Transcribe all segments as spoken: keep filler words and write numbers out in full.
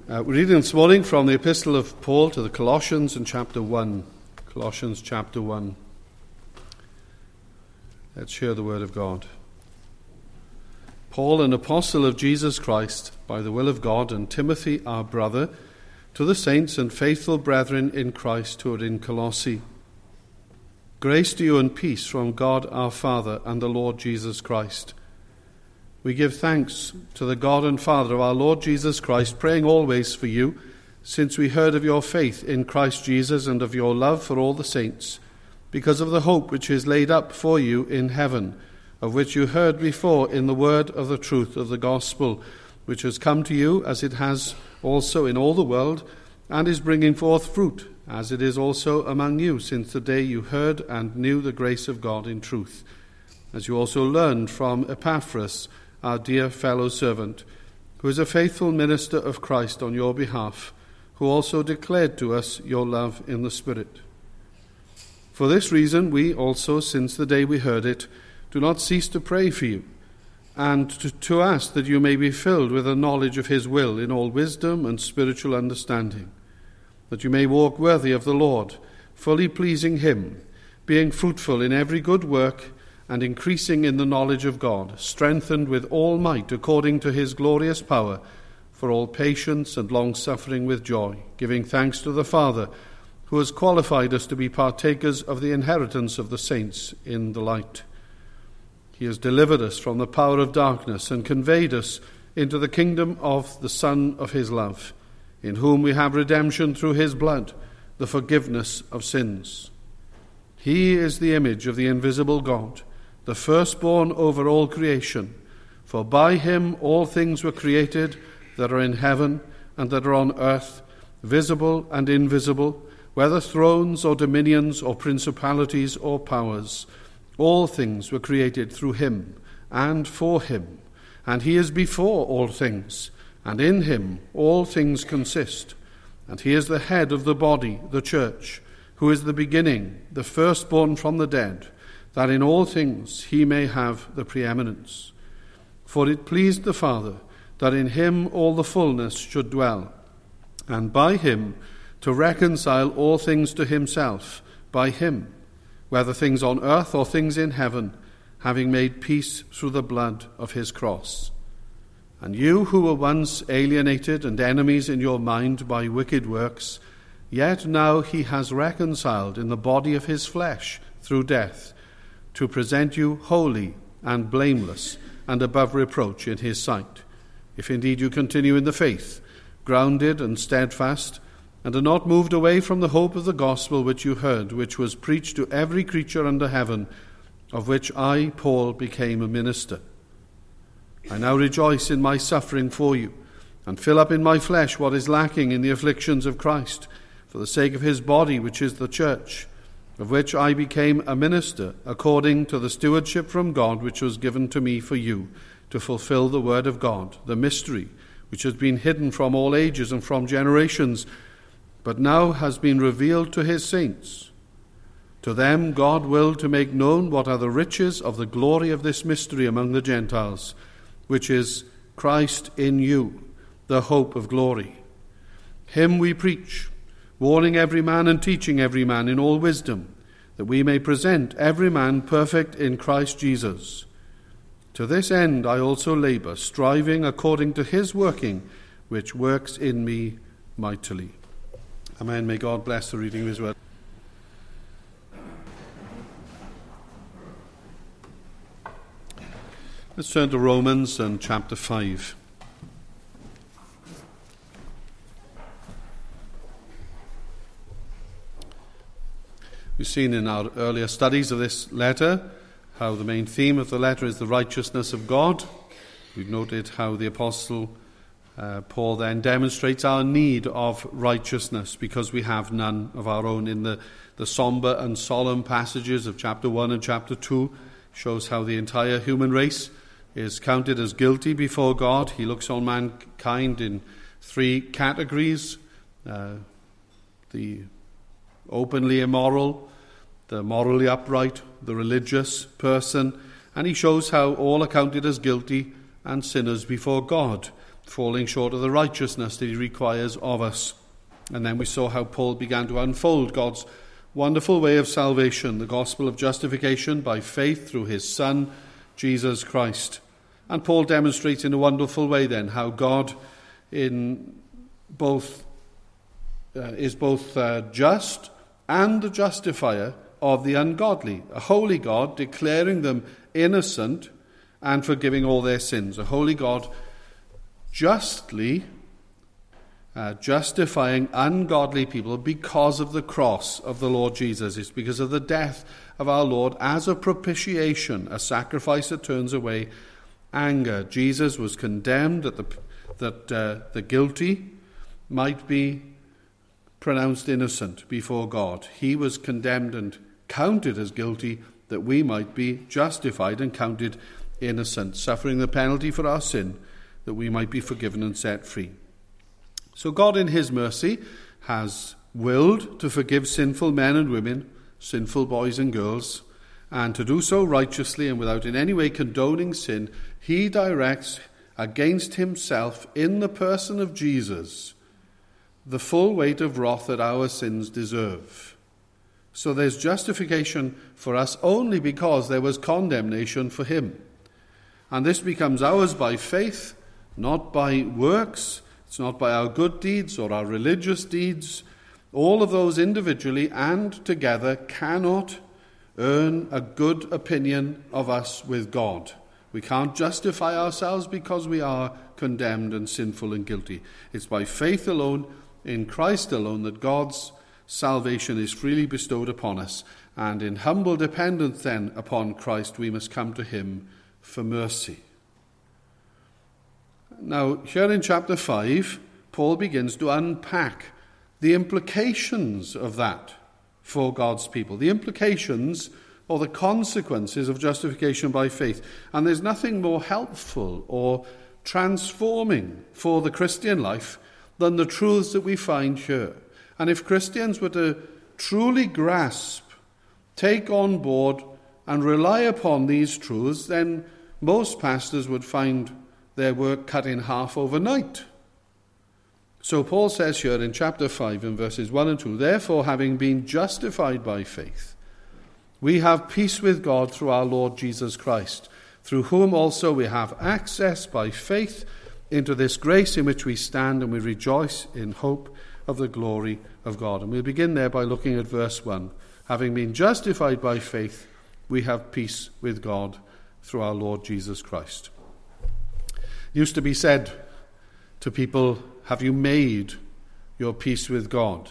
Uh, we're reading this morning from the Epistle of Paul to the Colossians in chapter one. Colossians chapter one. Let's hear the word of God. Paul, an apostle of Jesus Christ, by the will of God, and Timothy, our brother, to the saints and faithful brethren in Christ who are in Colossae. Grace to you and peace from God our Father and the Lord Jesus Christ. We give thanks to the God and Father of our Lord Jesus Christ, praying always for you, since we heard of your faith in Christ Jesus and of your love for all the saints, because of the hope which is laid up for you in heaven, of which you heard before in the word of the truth of the gospel, which has come to you as it has also in all the world, and is bringing forth fruit, as it is also among you, since the day you heard and knew the grace of God in truth, as you also learned from Epaphras, our dear fellow servant, who is a faithful minister of Christ on your behalf, who also declared to us your love in the Spirit. For this reason we also, since the day we heard it, do not cease to pray for you, and to, to ask that you may be filled with a knowledge of his will in all wisdom and spiritual understanding, that you may walk worthy of the Lord, fully pleasing him, being fruitful in every good work, and increasing in the knowledge of God, strengthened with all might according to his glorious power, for all patience and long-suffering with joy, giving thanks to the Father, who has qualified us to be partakers of the inheritance of the saints in the light. He has delivered us from the power of darkness and conveyed us into the kingdom of the Son of his love, in whom we have redemption through his blood, the forgiveness of sins. He is the image of the invisible God, the firstborn over all creation. For by him all things were created that are in heaven and that are on earth, visible and invisible, whether thrones or dominions or principalities or powers. All things were created through him and for him, and he is before all things, and in him all things consist. And he is the head of the body, the church, who is the beginning, the firstborn from the dead, that in all things he may have the preeminence. For it pleased the Father that in him all the fullness should dwell, and by him to reconcile all things to himself, by him, whether things on earth or things in heaven, having made peace through the blood of his cross. And you who were once alienated and enemies in your mind by wicked works, yet now he has reconciled in the body of his flesh through death, to present you holy and blameless and above reproach in his sight, if indeed you continue in the faith, grounded and steadfast, and are not moved away from the hope of the gospel which you heard, which was preached to every creature under heaven, of which I, Paul, became a minister. I now rejoice in my suffering for you, and fill up in my flesh what is lacking in the afflictions of Christ, for the sake of his body, which is the church, of which I became a minister, according to the stewardship from God which was given to me for you, to fulfill the word of God, the mystery, which has been hidden from all ages and from generations, but now has been revealed to his saints. To them God willed to make known what are the riches of the glory of this mystery among the Gentiles, which is Christ in you, the hope of glory. Him we preach, warning every man and teaching every man in all wisdom, that we may present every man perfect in Christ Jesus. To this end I also labor, striving according to his working, which works in me mightily. Amen. May God bless the reading of his word. Let's turn to Romans and chapter five. We've seen in our earlier studies of this letter how the main theme of the letter is the righteousness of God. We've noted how the Apostle uh, Paul then demonstrates our need of righteousness because we have none of our own. In the, the somber and solemn passages of chapter one and chapter two, shows how the entire human race is counted as guilty before God. He looks on mankind in three categories: uh, the openly immoral, the morally upright, the religious person, and he shows how all are counted as guilty and sinners before God. falling short of the righteousness that he requires of us. And then we saw how Paul began to unfold God's wonderful way of salvation, the gospel of justification by faith through his Son, Jesus Christ. And Paul demonstrates in a wonderful way then how God in both uh, is both uh, just and the justifier of the ungodly, a holy God declaring them innocent and forgiving all their sins, a holy God justly uh, justifying ungodly people because of the cross of the Lord Jesus. It's because of the death of our Lord as a propitiation, a sacrifice that turns away anger. Jesus was condemned that the that uh, the guilty might be pronounced innocent before God. He was condemned and counted as guilty that we might be justified and counted innocent, suffering the penalty for our sin that we might be forgiven and set free. So God in his mercy has willed to forgive sinful men and women, sinful boys and girls, and to do so righteously and without in any way condoning sin. He directs against himself in the person of Jesus the full weight of wrath that our sins deserve. So there's justification for us only because there was condemnation for him. And this becomes ours by faith, not by works. It's not by our good deeds or our religious deeds. All of those individually and together cannot earn a good opinion of us with God. We can't justify ourselves because we are condemned and sinful and guilty. It's by faith alone, in Christ alone, that God's salvation is freely bestowed upon us. And in humble dependence then upon Christ, we must come to him for mercy. Now, here in chapter five, Paul begins to unpack the implications of that for God's people, the implications or the consequences of justification by faith. And there's nothing more helpful or transforming for the Christian life than the truths that we find here. And if Christians were to truly grasp, take on board, and rely upon these truths, then most pastors would find their work cut in half overnight. So Paul says here in chapter five, in verses one and two, "Therefore, having been justified by faith, we have peace with God through our Lord Jesus Christ, through whom also we have access by faith into this grace in which we stand, and we rejoice in hope of the glory of God." And we'll begin there by looking at verse one. "Having been justified by faith, we have peace with God through our Lord Jesus Christ." It used to be said to people, "Have you made your peace with God?"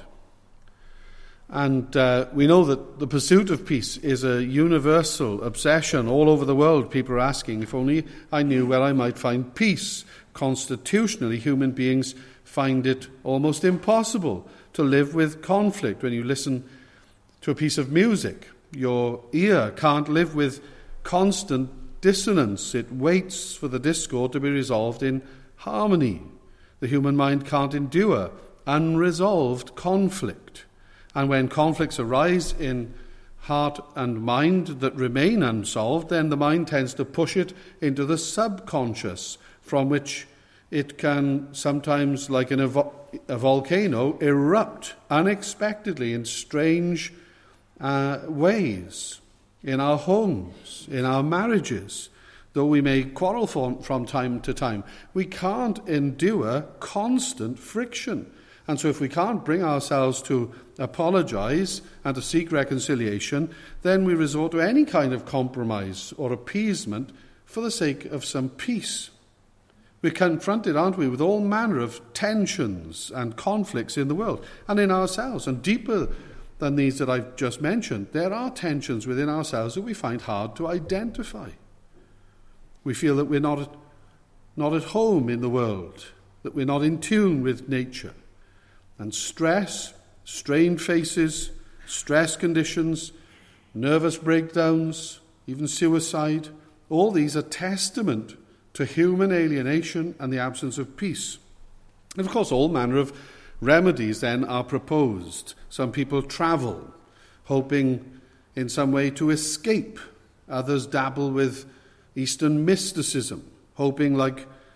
And uh, we know that the pursuit of peace is a universal obsession all over the world. People are asking, if only I knew where I might find peace. Constitutionally, human beings find it almost impossible to live with conflict. When you listen to a piece of music, your ear can't live with constant dissonance. It waits for the discord to be resolved in harmony. The human mind can't endure unresolved conflict. And when conflicts arise in heart and mind that remain unsolved, then the mind tends to push it into the subconscious, from which it can sometimes, like in a, vo- a volcano, erupt unexpectedly in strange uh, ways. In our homes, in our marriages, though we may quarrel from, from time to time, we can't endure constant friction. And so if we can't bring ourselves to apologize and to seek reconciliation, then we resort to any kind of compromise or appeasement for the sake of some peace. We're confronted, aren't we, with all manner of tensions and conflicts in the world and in ourselves. And deeper than these that I've just mentioned, there are tensions within ourselves that we find hard to identify. We feel that we're not at, not at home in the world, that we're not in tune with nature. And stress, strained faces, stress conditions, nervous breakdowns, even suicide, all these are testament to human alienation and the absence of peace. And of course, all manner of remedies then are proposed. Some people travel, hoping in some way to escape. Others dabble with Eastern mysticism, hoping, like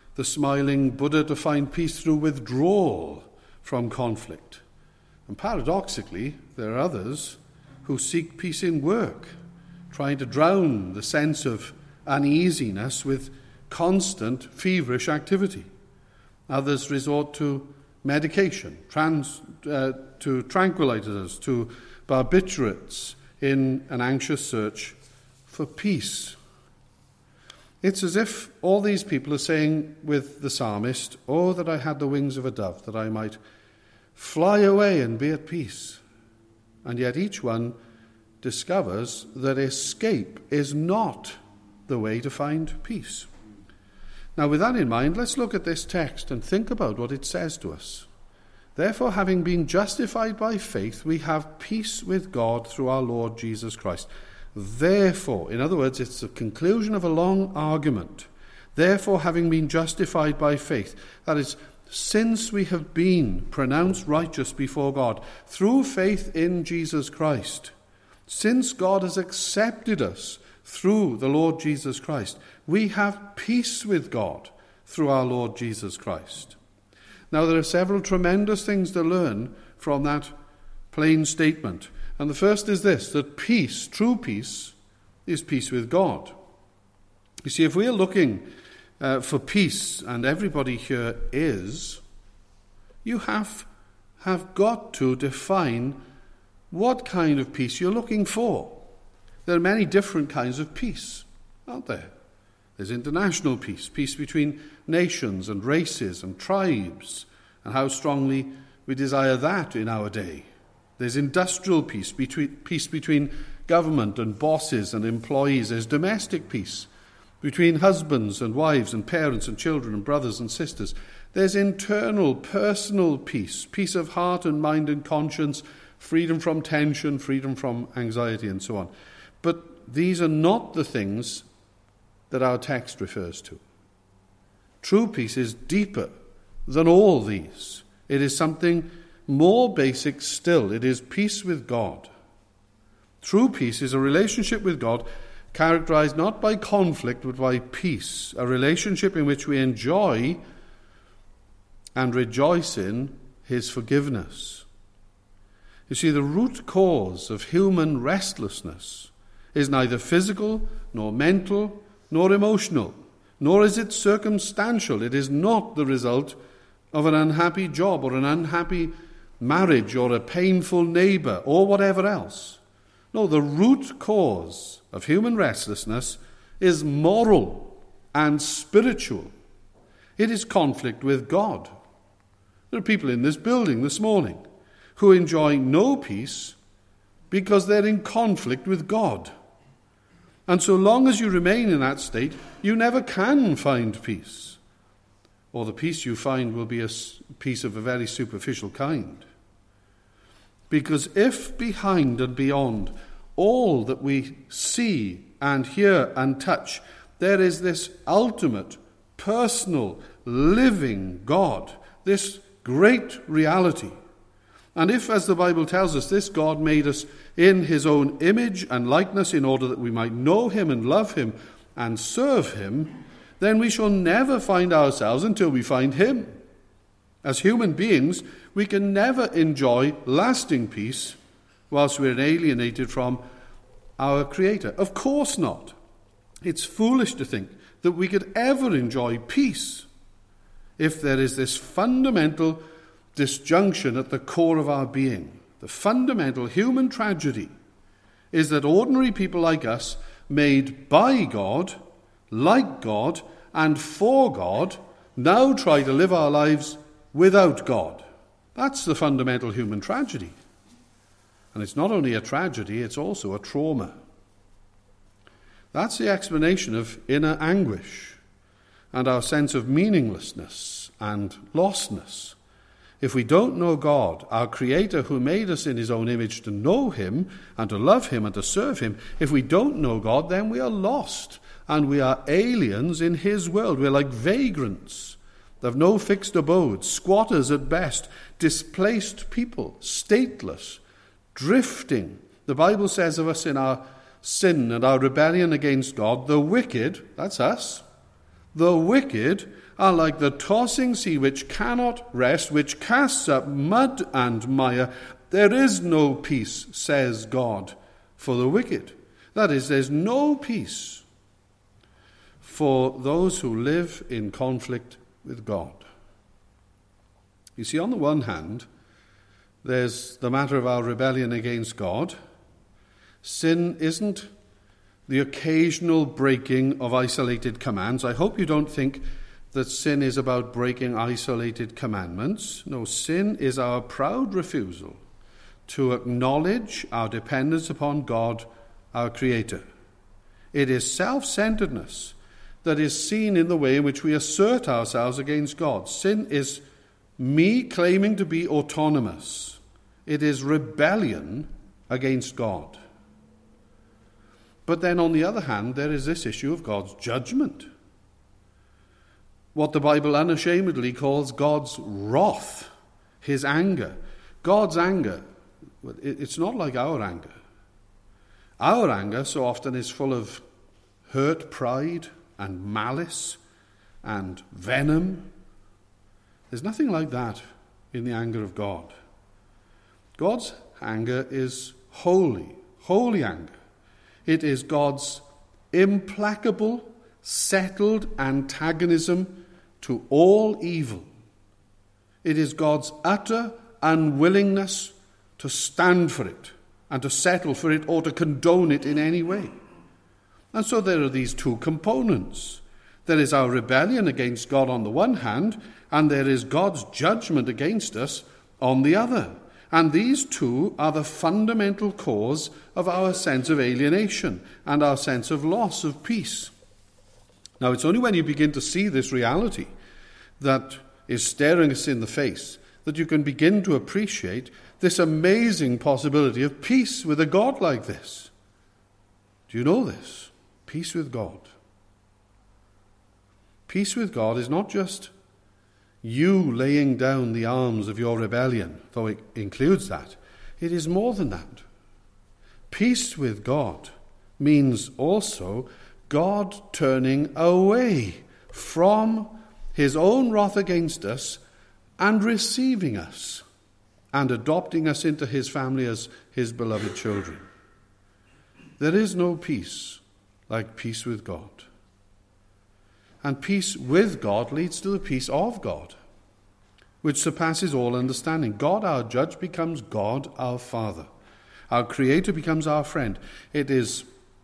the smiling Buddha to find peace through withdrawal from conflict. And paradoxically, there are others who seek peace in work, trying to drown the sense of uneasiness with constant feverish activity. Others resort to medication, trans, uh, to tranquilizers, to barbiturates in an anxious search for peace. It's as if all these people are saying with the psalmist, "Oh, that I had the wings of a dove, that I might fly away and be at peace." And yet each one discovers that escape is not the way to find peace. Now, with that in mind, let's look at this text and think about what it says to us. Therefore, having been justified by faith, we have peace with God through our Lord Jesus Christ. Therefore, in other words, it's the conclusion of a long argument. Therefore, having been justified by faith, that is, since we have been pronounced righteous before God through faith in Jesus Christ, since God has accepted us through the Lord Jesus Christ, we have peace with God through our Lord Jesus Christ. Now, there are several tremendous things to learn from that plain statement. And the first is this, that peace, true peace, is peace with God. You see, if we are looking uh, for peace, and everybody here is, you have, have got to define what kind of peace you're looking for. There are many different kinds of peace, aren't there? There's international peace, peace between nations and races and tribes, and how strongly we desire that in our day. There's industrial peace, between, peace between government and bosses and employees. There's domestic peace between husbands and wives and parents and children and brothers and sisters. There's internal, personal peace, peace of heart and mind and conscience, freedom from tension, freedom from anxiety, and so on. But these are not the things that our text refers to. True peace is deeper than all these. It is something more basic still. It is peace with God. True peace is a relationship with God characterized not by conflict but by peace, a relationship in which we enjoy and rejoice in his forgiveness. You see, the root cause of human restlessness is neither physical nor mental nor emotional, nor is it circumstantial. It is not the result of an unhappy job or an unhappy marriage or a painful neighbor or whatever else. No, the root cause of human restlessness is moral and spiritual. It is conflict with God. There are people in this building this morning who enjoy no peace because they're in conflict with God. And so long as you remain in that state, you never can find peace. Or the peace you find will be a peace of a very superficial kind. Because if behind and beyond all that we see and hear and touch, there is this ultimate, personal, living God, this great reality. And if, as the Bible tells us, this God made us in his own image and likeness in order that we might know him and love him and serve him, then we shall never find ourselves until we find him. As human beings, we can never enjoy lasting peace whilst we're alienated from our Creator. Of course not. It's foolish to think that we could ever enjoy peace if there is this fundamental disjunction at the core of our being. The fundamental human tragedy is that ordinary people like us, made by God, like God, and for God, now try to live our lives without God. That's the fundamental human tragedy. And it's not only a tragedy, it's also a trauma. That's the explanation of inner anguish and our sense of meaninglessness and lostness. If we don't know God, our Creator who made us in his own image to know him and to love him and to serve him, if we don't know God, then we are lost and we are aliens in his world. We're like vagrants. They have no fixed abode, squatters at best, displaced people, stateless, drifting. The Bible says of us in our sin and our rebellion against God, the wicked, that's us, the wicked are like the tossing sea which cannot rest, which casts up mud and mire. There is no peace, says God, for the wicked. That is, there's no peace for those who live in conflict with God. You see, on the one hand, there's the matter of our rebellion against God. Sin isn't the occasional breaking of isolated commands. I hope you don't think that sin is about breaking isolated commandments. No, sin is our proud refusal to acknowledge our dependence upon God, our Creator. It is self-centeredness that is seen in the way in which we assert ourselves against God. Sin is me claiming to be autonomous. It is rebellion against God. But then on the other hand, there is this issue of God's judgment. What the Bible unashamedly calls God's wrath, his anger. God's anger, it's not like our anger. Our anger so often is full of hurt pride and malice and venom. There's nothing like that in the anger of God. God's anger is holy, holy anger. It is God's implacable, settled antagonism to all evil. It is God's utter unwillingness to stand for it and to settle for it or to condone it in any way. And so there are these two components. There is our rebellion against God on the one hand, and there is God's judgment against us on the other. And these two are the fundamental cause of our sense of alienation and our sense of loss of peace. Now, it's only when you begin to see this reality that is staring us in the face that you can begin to appreciate this amazing possibility of peace with a God like this. Do you know this? Peace with God. Peace with God is not just you laying down the arms of your rebellion, though it includes that. It is more than that. Peace with God means also God turning away from his own wrath against us and receiving us and adopting us into his family as his beloved children. There is no peace like peace with God. And peace with God leads to the peace of God, which surpasses all understanding. God, our judge, becomes God, our Father. Our Creator becomes our friend. It is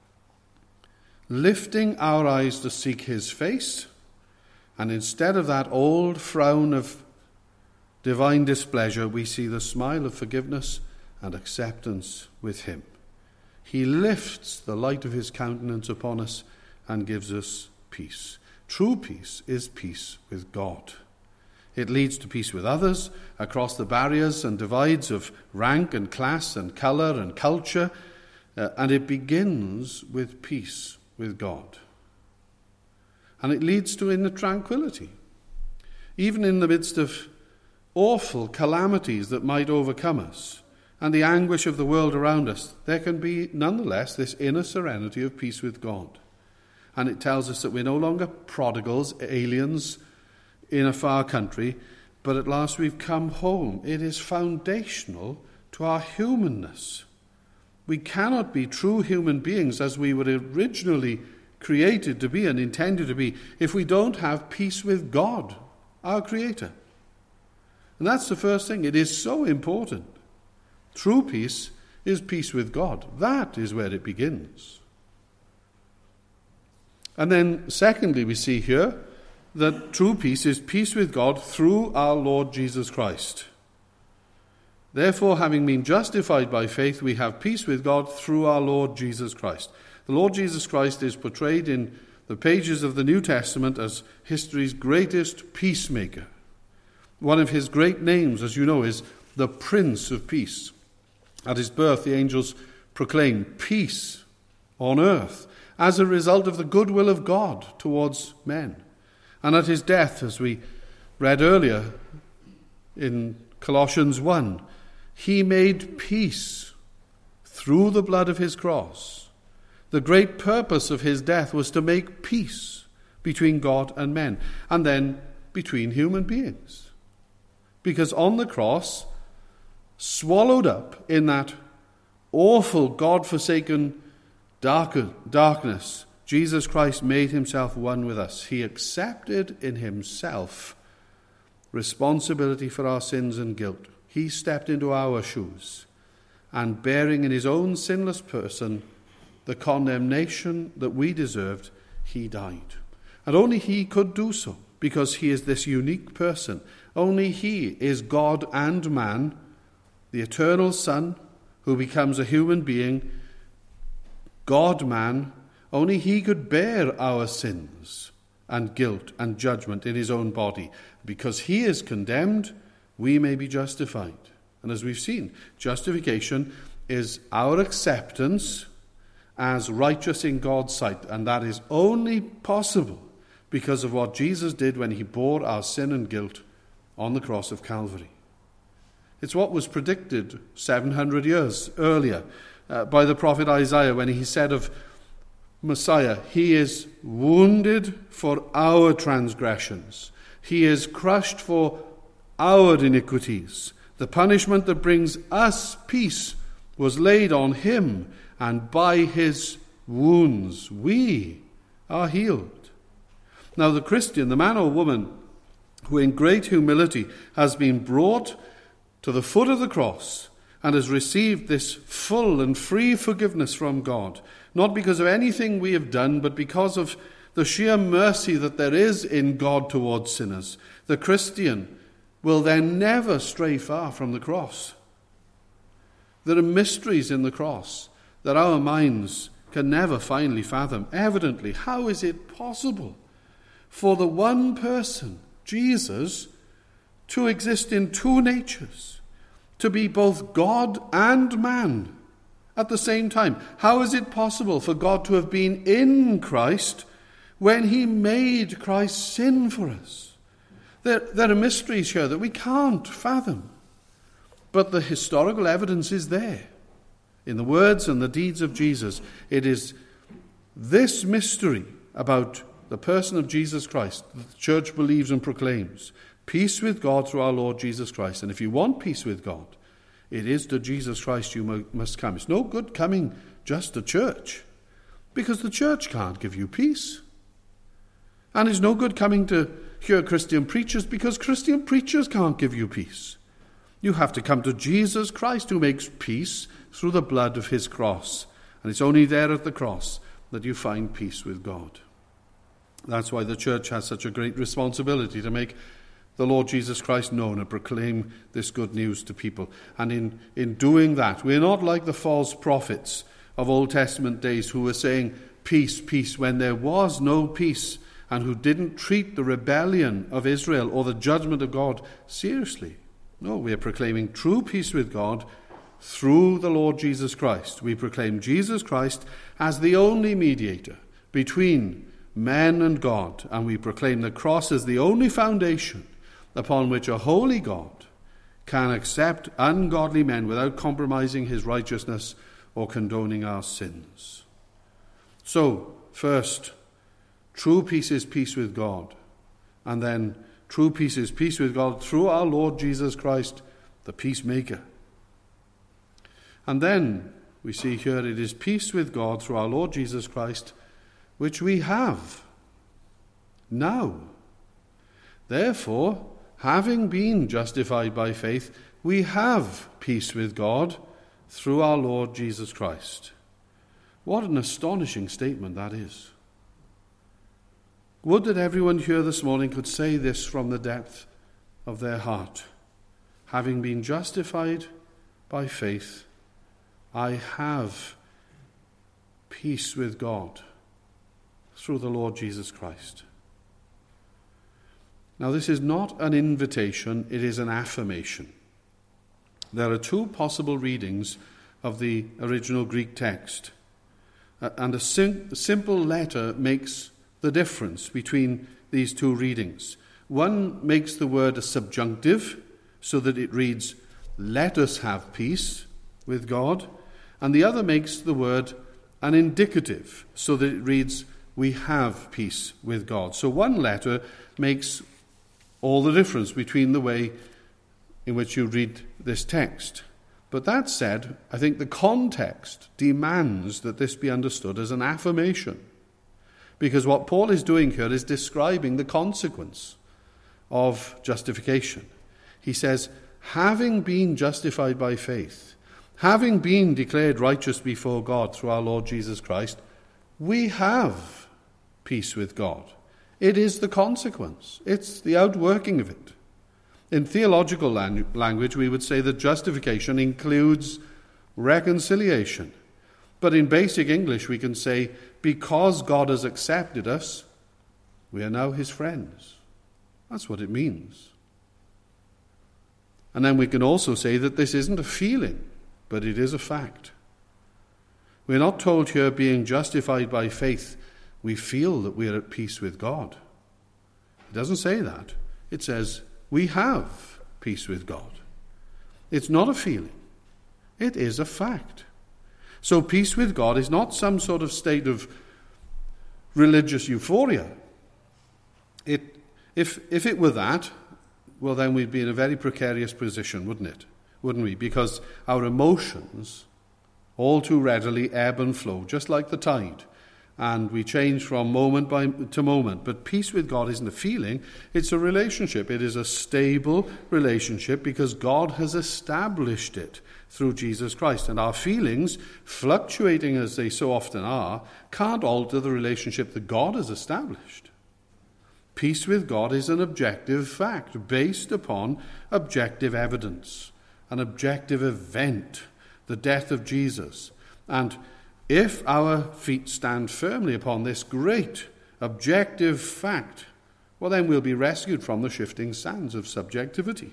lifting our eyes to seek his face, and instead of that old frown of divine displeasure, we see the smile of forgiveness and acceptance with him. He lifts the light of his countenance upon us and gives us peace. True peace is peace with God. It leads to peace with others across the barriers and divides of rank and class and colour and culture, uh, and it begins with peace with God. And it leads to inner tranquility. Even in the midst of awful calamities that might overcome us and the anguish of the world around us, there can be nonetheless this inner serenity of peace with God. And it tells us that we're no longer prodigals, aliens in a far country, but at last we've come home. It is foundational to our humanness. We cannot be true human beings as we were originally created to be and intended to be if we don't have peace with God, our Creator. And that's the first thing. It is so important. True peace is peace with God. That is where it begins. And then, secondly, we see here that true peace is peace with God through our Lord Jesus Christ. Therefore, having been justified by faith, we have peace with God through our Lord Jesus Christ. The Lord Jesus Christ is portrayed in the pages of the New Testament as history's greatest peacemaker. One of his great names, as you know, is the Prince of Peace. At his birth, the angels proclaim peace on earth as a result of the goodwill of God towards men. And at his death, as we read earlier in Colossians one, he made peace through the blood of his cross. The great purpose of his death was to make peace between God and men, and then between human beings. Because on the cross, swallowed up in that awful, God-forsaken dark, darkness, Jesus Christ made himself one with us. He accepted in himself responsibility for our sins and guilt. He stepped into our shoes, and bearing in his own sinless person the condemnation that we deserved, he died. And only he could do so, because he is this unique person. Only he is God and man, the eternal Son, who becomes a human being, God-man. Only he could bear our sins and guilt and judgment in his own body. Because he is condemned, we may be justified. And as we've seen, justification is our acceptance as righteous in God's sight. And that is only possible because of what Jesus did when he bore our sin and guilt on the cross of Calvary. It's what was predicted seven hundred years earlier uh, by the prophet Isaiah when he said of Messiah, he is wounded for our transgressions. He is crushed for our iniquities. The punishment that brings us peace was laid on him, and by his wounds we are healed. Now the Christian, the man or woman who in great humility has been brought to the foot of the cross and has received this full and free forgiveness from God, not because of anything we have done, but because of the sheer mercy that there is in God towards sinners, the Christian will then never stray far from the cross. There are mysteries in the cross that our minds can never finally fathom. Evidently, how is it possible for the one person, Jesus, to exist in two natures, to be both God and man at the same time? How is it possible for God to have been in Christ when he made Christ sin for us? There, there are mysteries here that we can't fathom. But the historical evidence is there. In the words and the deeds of Jesus, it is this mystery about the person of Jesus Christ that the church believes and proclaims. Peace with God through our Lord Jesus Christ. And if you want peace with God, it is to Jesus Christ you must come. It's no good coming just to church, because the church can't give you peace. And it's no good coming to hear Christian preachers, because Christian preachers can't give you peace. You have to come to Jesus Christ, who makes peace through the blood of his cross. And it's only there at the cross that you find peace with God. That's why the church has such a great responsibility to make the Lord Jesus Christ known and proclaim this good news to people. And in, in doing that, we're not like the false prophets of Old Testament days who were saying peace, peace, when there was no peace, and who didn't treat the rebellion of Israel or the judgment of God seriously. No, we are proclaiming true peace with God through the Lord Jesus Christ. We proclaim Jesus Christ as the only mediator between man and God, and we proclaim the cross as the only foundation upon which a holy God can accept ungodly men without compromising his righteousness or condoning our sins. So, first, true peace is peace with God, and then true peace is peace with God through our Lord Jesus Christ, the peacemaker. And then we see here it is peace with God through our Lord Jesus Christ, which we have now. Therefore, having been justified by faith, we have peace with God through our Lord Jesus Christ. What an astonishing statement that is. Would that everyone here this morning could say this from the depth of their heart. Having been justified by faith, I have peace with God through the Lord Jesus Christ. Now, this is not an invitation, it is an affirmation. There are two possible readings of the original Greek text, and a sim- simple letter makes the difference between these two readings. One makes the word a subjunctive, so that it reads, let us have peace with God, and the other makes the word an indicative, so that it reads, we have peace with God. So one letter makes all the difference between the way in which you read this text. But that said, I think the context demands that this be understood as an affirmation. Because what Paul is doing here is describing the consequence of justification. He says, having been justified by faith, having been declared righteous before God through our Lord Jesus Christ, we have peace with God. It is the consequence. It's the outworking of it. In theological lang- language, we would say that justification includes reconciliation. But in basic English, we can say, because God has accepted us, we are now his friends. That's what it means. And then we can also say that this isn't a feeling, but it is a fact. We're not told here, being justified by faith, we feel that we are at peace with God. It doesn't say that. It says, we have peace with God. It's not a feeling. It is a fact. So peace with God is not some sort of state of religious euphoria. It, if, if it were that, well, then we'd be in a very precarious position, wouldn't it? Wouldn't we? Because our emotions all too readily ebb and flow, just like the tide. And we change from moment by, to moment. But peace with God isn't a feeling, it's a relationship. It is a stable relationship because God has established it through Jesus Christ. And our feelings, fluctuating as they so often are, can't alter the relationship that God has established. Peace with God is an objective fact based upon objective evidence, an objective event, the death of Jesus. And if our feet stand firmly upon this great objective fact, well, then we'll be rescued from the shifting sands of subjectivity.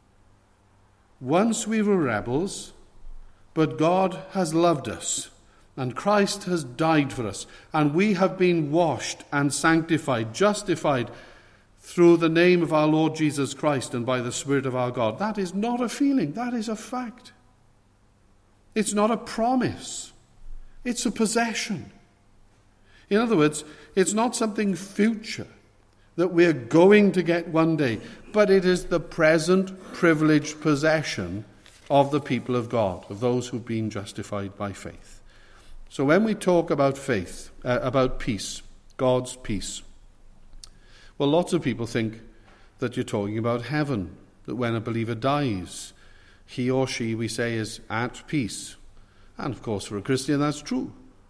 Once we were rebels, but God has loved us, and Christ has died for us, and we have been washed and sanctified, justified through the name of our Lord Jesus Christ and by the Spirit of our God. That is not a feeling, that is a fact. It's not a promise. It's a possession. In other words, it's not something future that we're going to get one day, but it is the present privileged possession of the people of God, of those who've been justified by faith. So when we talk about faith, uh, about peace, God's peace, well, lots of people think that you're talking about heaven, that when a believer dies, he or she, we say, is at peace. And of course, for a Christian, that's true.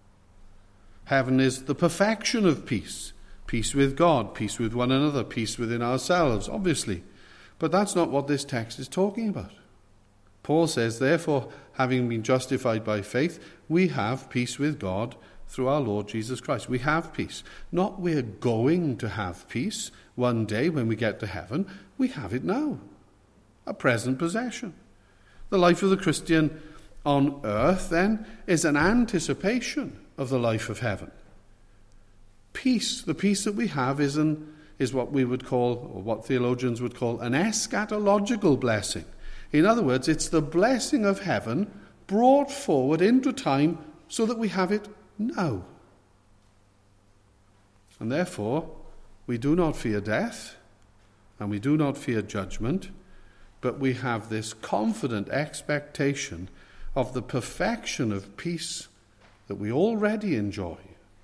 Heaven is the perfection of peace. Peace with God, peace with one another, peace within ourselves, obviously. But that's not what this text is talking about. Paul says, therefore, having been justified by faith, we have peace with God through our Lord Jesus Christ. We have peace. Not we're going to have peace one day when we get to heaven. We have it now. A present possession. The life of the Christian on earth, then, is an anticipation of the life of heaven. Peace, the peace that we have, is, an, is what we would call, or what theologians would call, an eschatological blessing. In other words, it's the blessing of heaven brought forward into time so that we have it now. And therefore, we do not fear death, and we do not fear judgment, but we have this confident expectation of the perfection of peace that we already enjoy.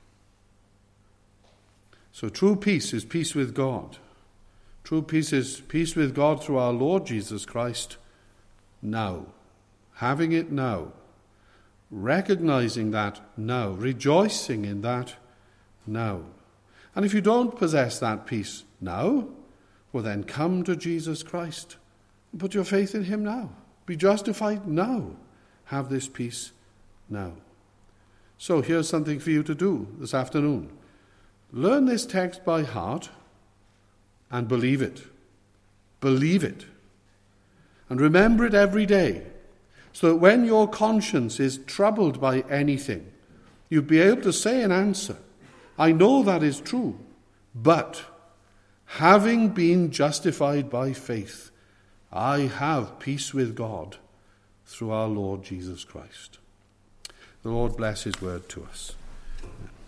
So true peace is peace with God. True peace is peace with God through our Lord Jesus Christ now. Having it now. Recognizing that now. Rejoicing in that now. And if you don't possess that peace now, well then come to Jesus Christ and put your faith in him now. Be justified now. Have this peace now. So here's something for you to do this afternoon. Learn this text by heart and believe it. Believe it. And remember it every day, so that when your conscience is troubled by anything, you'll be able to say in answer, I know that is true, but having been justified by faith, I have peace with God through our Lord Jesus Christ. The Lord bless his word to us. Amen.